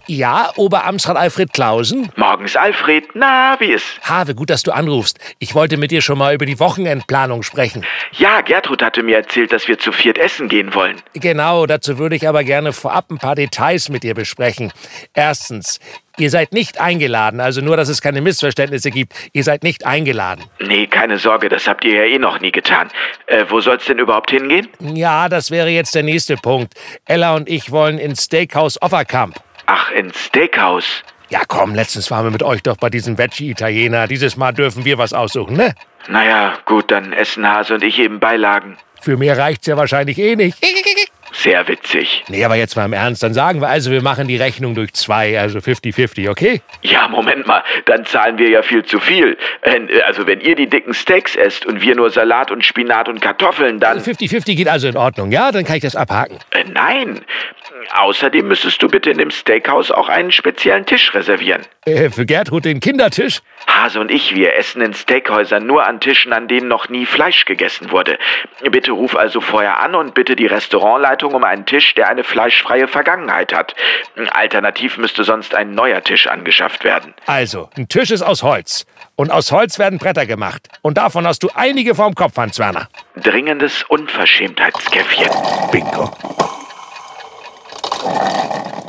Ja, Oberamtsrat Alfred Clausen? Morgens, Alfred. Na, wie ist? Have, gut, dass du anrufst. Ich wollte mit dir schon mal über die Wochenendplanung sprechen. Ja, Gertrud hatte mir erzählt, dass wir zu viert essen gehen wollen. Genau, dazu würde ich aber gerne vorab ein paar Details mit dir besprechen. Erstens, ihr seid nicht eingeladen, also nur, dass es keine Missverständnisse gibt. Ihr seid nicht eingeladen. Nee, keine Sorge, das habt ihr ja eh noch nie getan. Wo soll's denn überhaupt hingehen? Ja, das wäre jetzt der nächste Punkt. Ella und ich wollen ins Steakhouse Offerkamp. Ach, ins Steakhouse. Ja komm, letztens waren wir mit euch doch bei diesem Veggie-Italiener. Dieses Mal dürfen wir was aussuchen, ne? Naja, gut, dann essen Hase und ich eben Beilagen. Für mehr reicht's ja wahrscheinlich eh nicht. Sehr witzig. Nee, aber jetzt mal im Ernst. Dann sagen wir also, wir machen die Rechnung durch 2, also 50-50, okay? Ja, Moment mal, dann zahlen wir ja viel zu viel. Also wenn ihr die dicken Steaks esst und wir nur Salat und Spinat und Kartoffeln, dann... 50-50 geht also in Ordnung, ja? Dann kann ich das abhaken. Nein. Außerdem müsstest du bitte in dem Steakhouse auch einen speziellen Tisch reservieren. Für Gertrud den Kindertisch? Hase und ich, wir essen in Steakhäusern nur an Tischen, an denen noch nie Fleisch gegessen wurde. Bitte ruf also vorher an und bitte die Restaurantleitung um einen Tisch, der eine fleischfreie Vergangenheit hat. Alternativ müsste sonst ein neuer Tisch angeschafft werden. Also, ein Tisch ist aus Holz. Und aus Holz werden Bretter gemacht. Und davon hast du einige vorm Kopf, Hans Werner. Dringendes Unverschämtheitskäffchen. Bingo.